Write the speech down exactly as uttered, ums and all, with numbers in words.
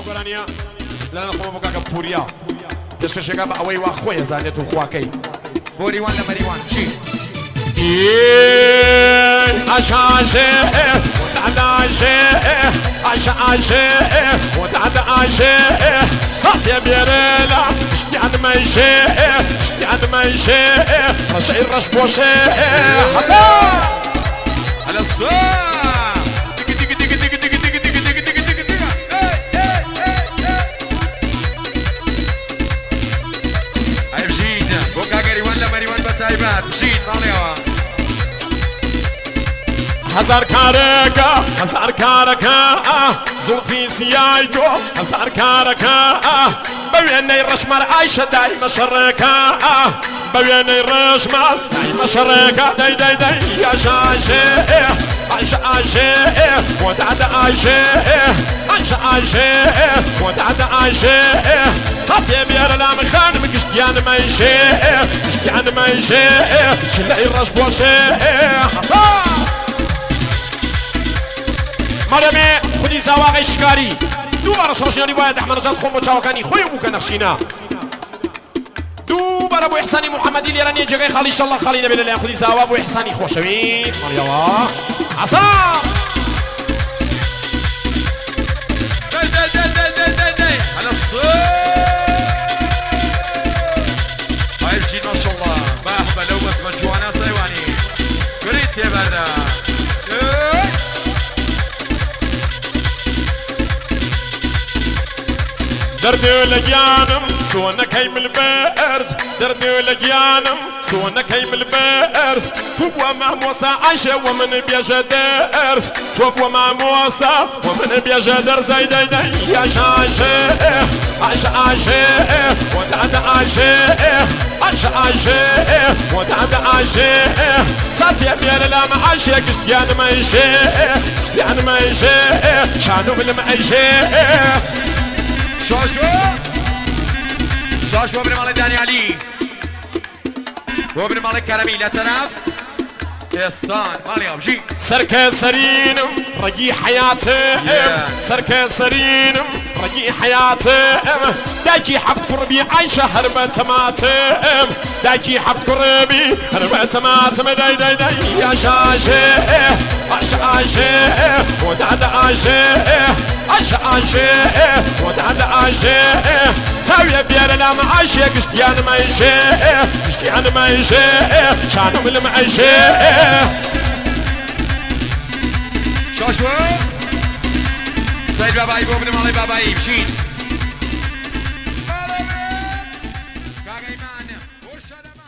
وقرانيا لا نخوف بكاك بوريا دشك شيكا باوي واخويا زانيت وخواكي بوري وان لمري وان شي عشاشي وتعداشي عشاشي وتعداشي صوت يا بيريلا شتي عند مايشي شتي عند مايشي رشي الرش بوشي حسن على الصوت دق دق دق دق دق دق دق دق دق دق دق هاي بجيت بوكا قري وان لمري وان بتايبات بجيت ماليوا هزار كاركا هزار كاركا زلفي سيايتو هزار كاركا بويني رشمر عايشة دايما شركا بويني رشمر دايما شركا داي داي داي يا شاشي عايشة عايشة ودعد عايشة عايشة عايشة ودعد عايشة صوتي بير لا مخان مكشتيان مايشي كشتيان مايشي شلعي الرش بوشي حصان مادامي خودی زواقی شکاری دوباره شاشیانی باید احمد نجات خون با چاوکانی خوی بو که نقشینا دوباره بو احسانی محمدی لیرانی جگه خالی انشالله خالی نبیل لیان خودی زواق بو احسانی خوشویس مالی الله عصام دل دل دل دل دل دل دل على الصوت هاي بشيت ما شاء الله باه بلو بس مجوانا صيواني قريت يا بردا دردو لجانم سونا كيم البئرز دردو لجانم سونا كيم البئرز فوق ومع موسى عايشة ومن بيجا درز فوق ومع موسى ومن بيجا درز داي داي داي يا شاشة عايشة عايشة وتعد عايشة عايشة عايشة وتعد عايشة ساتي بير لا معايشة كشتيان مايشة كشتيان مايشة شانو بالمعيشة شاشوا شاشوا ابن مالك داني علي وابن مالك كرمي لا تناف يسان مالي ابجي سركة سرينم رجي حياتي yeah. سركة سرينم رجي حياتي داجي حبت قربي عايشة هربت ماتم داجي حبت قربي هربت ماتم داي داي داي يا شاشة عايشة عايشة ودعد عايشة عايشة عايشة ودعد عايشة تاوية بير لا معايشة كشتيان مايشة كشتيان مايشة شانو من المعيشة شاشوا سيد باباي وابن مالي باباي بشين